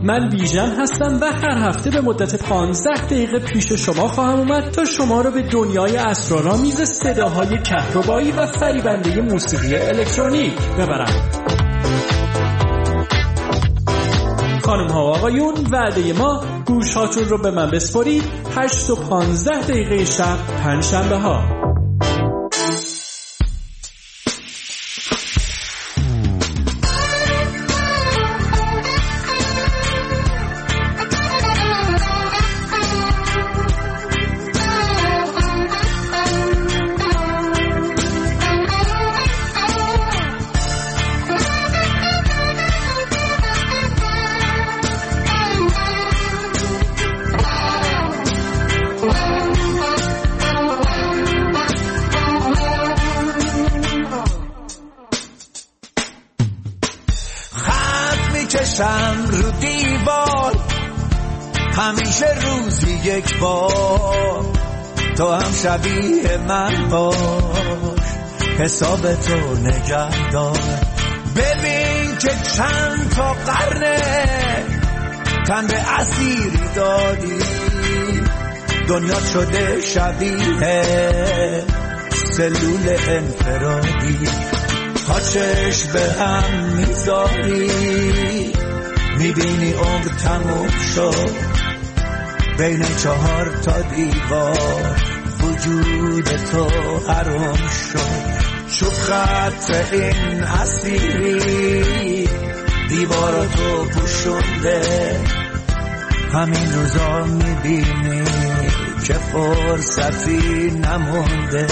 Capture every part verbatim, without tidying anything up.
من بیژن هستم و هر هفته به مدت پانزده دقیقه پیش شما خواهم اومد تا شما رو به دنیای اسرارآمیز صداهای کهربایی و فریبنده موسیقی الکترونیک ببرم. خانم ها و آقایون، وعده ما گوش هاتون رو به من بسپارید. هشت و پانزده دقیقه شب پنج شنبه ها. چشم رو دیوار همیشه روزی یک بار، تو هم شبیه من باش، حساب تو نگه دار. ببین که چند تا قرنه تن به اسیری دادی، دنیا شده شبیه سلول انفرادی. تا چشم به هم میذاری میبینی عمر تموم شد، بین چهار تا دیوار وجود تو حرام شد. شد خط این اسیری دیوار تو پوشونده، همین روزا میبینی که فرصتی نمونده.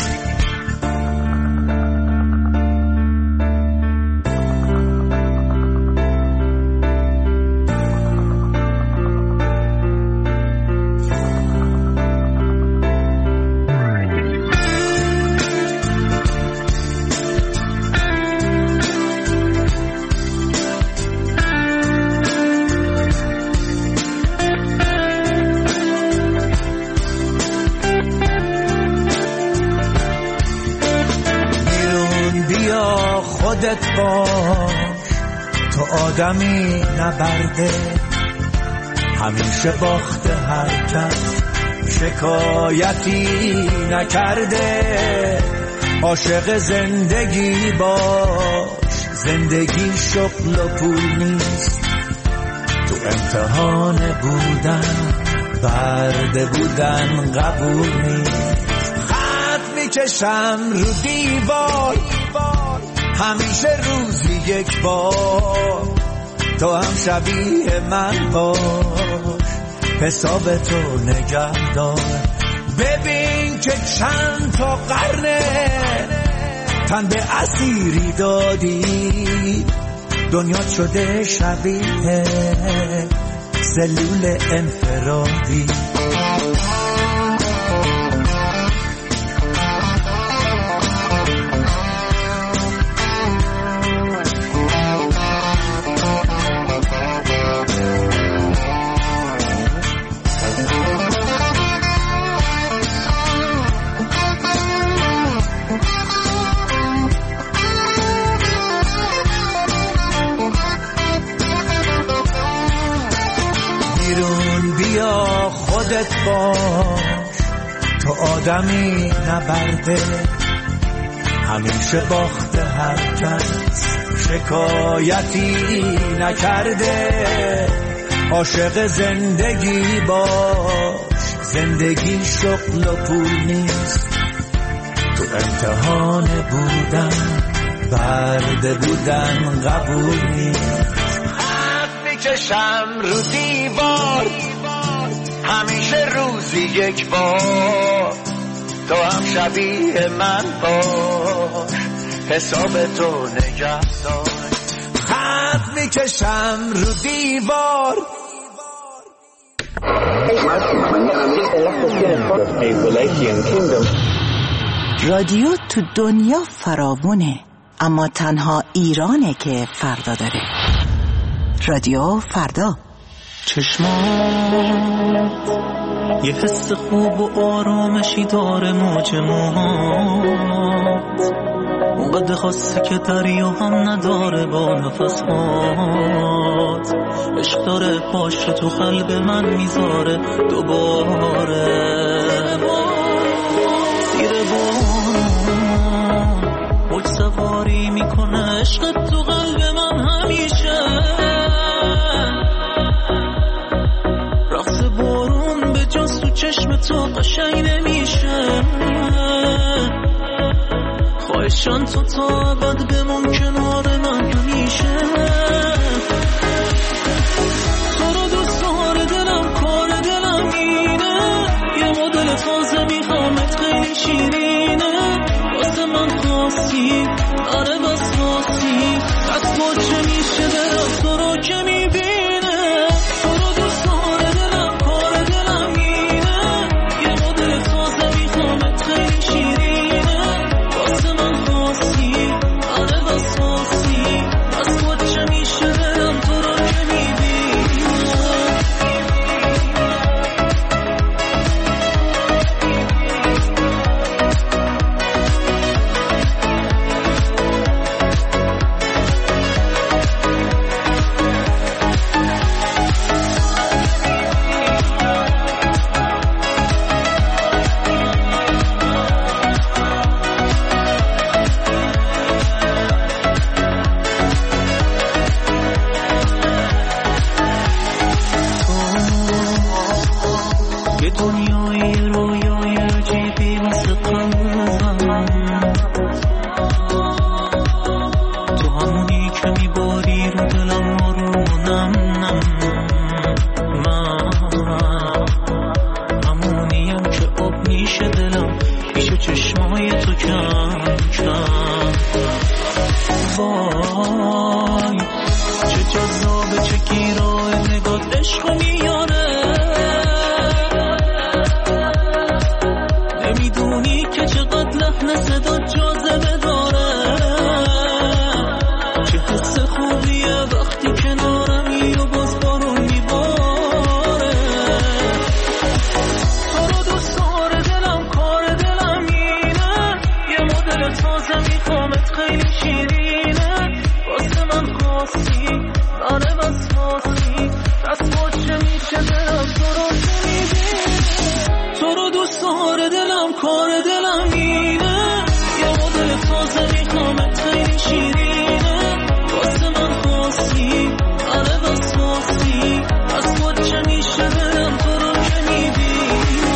خودت باش، تو آدمی نبرده، همیشه باخته هر کس، شکایتی نکرده. عاشق زندگی باش، زندگی شغل و پول نیست، تو امتحان بودن برده بودن قبول نیست. خط میکشم رو دیوار همیشه روزی یک بار، تو هم شبیه من باش، حساب تو نگه دار. ببین که چند تا قرنه تن به اسیری دادی، دنیا شده شبیه سلول انفرادی. خودت باش، تو آدمی نبرده، همیشه باخته هر کس، شکایتی نکرده. عاشق زندگی باش، زندگی شغل و پول نیست، تو امتحان بودن برده بودن قبول نیست. خط میکشم رو دیوار همیشه روزی یک بار، تو هم شبیه من باش، حساب تو نگه دار. خط میکشم رو دیوار. رادیو تو دنیا فراوونه، اما تنها ایرانه که فردا داره. رادیو فردا. چشمات یه حس خوب و آرامشی داره، موج موهات اونقدر خاصه که دریا هم نداره با نفس هات. عشق داره پاش تو قلب من میذاره دوباره. زیر بارون موج سواری میکنه عشق تو قلب من همیشه. رقص بارون به جز تو چشم تو قشنگ نمیشه. خواهشان تو تا ابد بمون کنار من همیشه. تو رو دوست داره دلم کار دلم اینه. یه مدل تازه میخوامت خیلی شیرینه. واسه من خواستی آره بس خواستی. از تو چه میشه دلم تو رو که میبینه. تو رو دوست داره دلم کار دلم اینه. یه مدل تازه میخوامت خیلی شیرینه. واسه من خواستی آره بس خواستی. از تو چه میشه دلم تو رو که میبینه. یه دنیای رویای عجیبی واسه قلبم. تو همونی که میباری رو دلم آرومونم. من همونیم که آب میشه دلم پیش چشمای تو کم کم. وای چه جذابه چه گیراه نگات عشق میاره. نمیدونی که چقدر لحن صدا جاذبه داره. چه حس خوبیه وقتی کنارمی و باز بارون میباره. تو رو دوست داره دلم کار دلم اینه. یه مدل تازه میخوامت خیلی شیرینه. واسه من خواستی آره بس خواستی. از تو چه میشه دلم تو رو که میبینه. تو رو دوست داره دلم کار دلم اینه. یه مدل تازه میخوامت خیلی شیرینه. واسه من خواستی آره بس خواستی. از تو چه میشه دلم تو رو که میبینه.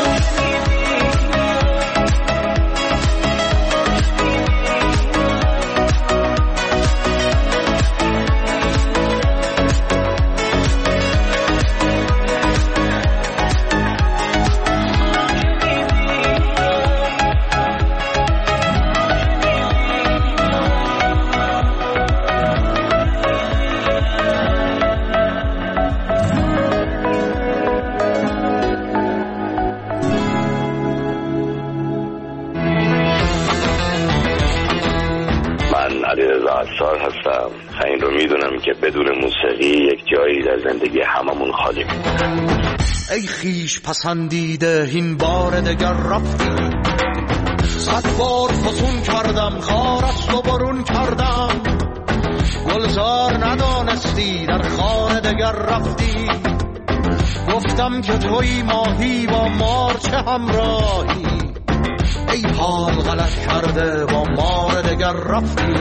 عطار هستم. این رو میدونم که بدون موسیقی یک جایی در زندگی هممون خالی میمونه. ای خیش پسندیده این بار دگر رفتی. صد بار فسون کردم خارست و برون کردم. گلزار ندانستی در خانه دگر رفتی. گفتم که توی ماهی با مار چه همراهی. ای حال غلط کرده با مار دگر رفتی.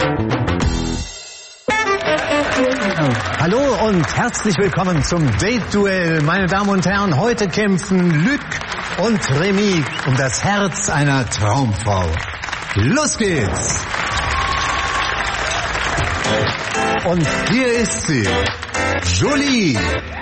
Hallo und herzlich willkommen zum Date-Duell. Meine Damen und Herren, heute kämpfen Luc und Remy um das Herz einer Traumfrau. Los geht's! Und hier ist sie, Jolie.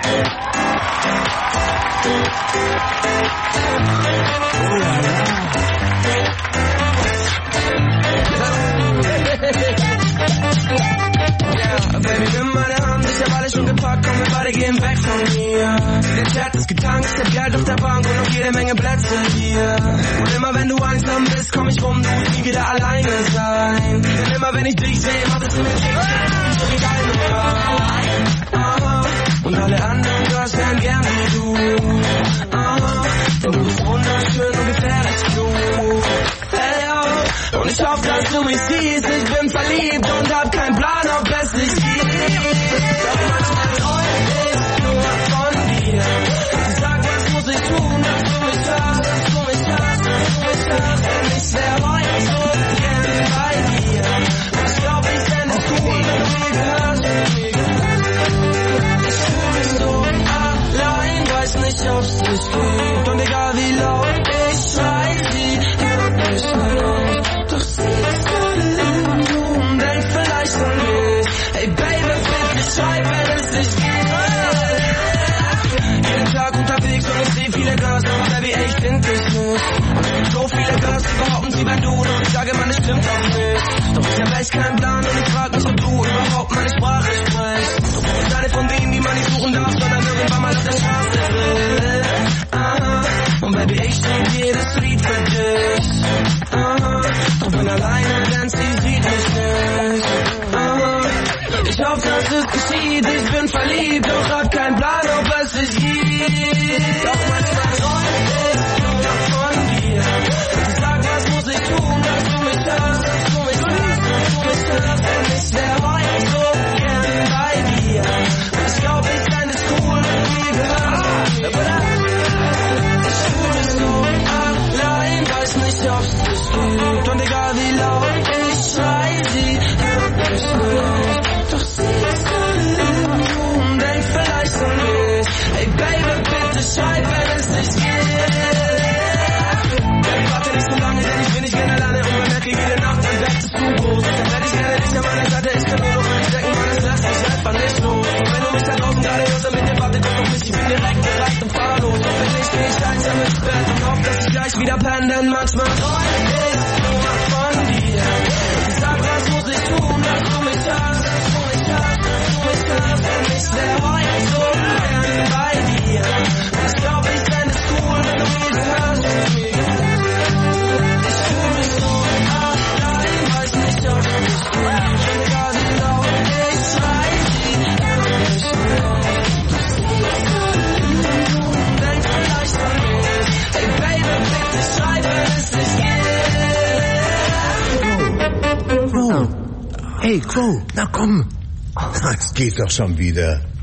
Baby, nimm meine Hand, ich hab alles schon gepackt, komm, wir beide gehen weg von hier. Der Chat ist getankt, ich hab Geld auf der Bank und noch jede Menge Plätze hier. Und immer wenn du einsam bist, komm ich rum, du musst nie wieder alleine sein. Denn immer wenn ich dich sehe, macht es mir Kicks, so wie deine Frau. Und alle anderen Girls wären gern wie du. Denn du bist wunderschön und gefährlich klug. Hey, oh. Und ich Ich hoffe, dass du mich siehst, ich bin verliebt und hab keinen Plan, ob es dich gibt. Doch manchmal träum ich nur von dir. Sag, was muss ich tun, dass du mich hörst, dass du mich hörst, dass du mich hörst. Denn ich wär heute so gern bei dir. Ich glaub, ich fänd es cool, wenn du mir gehörst. Ich fühl mich so allein, weiß nicht, ob's dich gibt. Und egal wie laut ich schrei, sie hört mich nicht. Doch sie ist gerade im Blumen, denkt vielleicht an mich. Hey Baby, bitte schreib, wenn es dich gibt. Jeden Tag unterwegs und ich seh viele Girls, aber Baby, ey, ich find dich nicht. So viele Girls, die behaupten, sie wären du, und ich sage, man, es stimmt auch nicht. Doch ich hab echt keinen Plan und ich frag mich, ob du überhaupt meine Sprache sprichst. Doch du bist eine von denen, die man nicht suchen darf, sondern irgendwann mal auf der Straße will. Aha. Und Baby, ich schreib jedes Lied für dich. Aha. Doch bin alleine, denn sie sieht mich nicht. Aha. Ich hoffe, dass es geschieht, ich bin verliebt, doch hab keinen Plan, ob es sich gibt. Doch manchmal träum ich nur von dir. Sag, was muss ich tun, dass du mich hörst, dass du mich hörst, dass du mich hörst. Denn ich wär heute so gern bei dir. Ich glaub, ich fänd es cool, wenn du mir gehörst. Ich fühl mich so allein, weiß nicht, ob's dich gibt. Und egal wie laut ich schrei, sie hört mich nicht. Doch sie ist gerade im Blumen, denkt vielleicht an mich. Hey Baby, bitte schreib, wenn es dich gibt. Baby, warte nicht so lange, denn ich bin nicht gerne alleine. Und man merke jede Nacht, mein Bett ist zu groß. Dann werd ich gerne dich an meiner Seite, ich kann nur noch an dich denken, Mann, es lässt mich einfach nicht los. Und wenn du mich da draußen gerade hörst, dann mit dir warte, komm auf mich, ich bin direkt gereicht und fahrlos. Und wenn nicht, geh ich einsam ins Bett und hoff, dass ich gleich wieder penne, denn manchmal träum ich nur von dir. Sag, was muss ich tun, dass du mich hörst, dass du mich hörst, dass du mich hörst. Denn ich wär heute so gern bei dir. Ich glaub, ich fänd es cool, wenn du mir gehörst. Ich fühl mich so allein, weiß nicht, ob's mich gibt. Und egal wie laut ich schrei, sie hört mich nicht. Doch sie ist gerade im Blumen, denkt vielleicht an mich. Hey Baby, bitte schreib, wenn es dich gibt. Crow. Hey, Crow, na komm. Es geht doch schon wieder.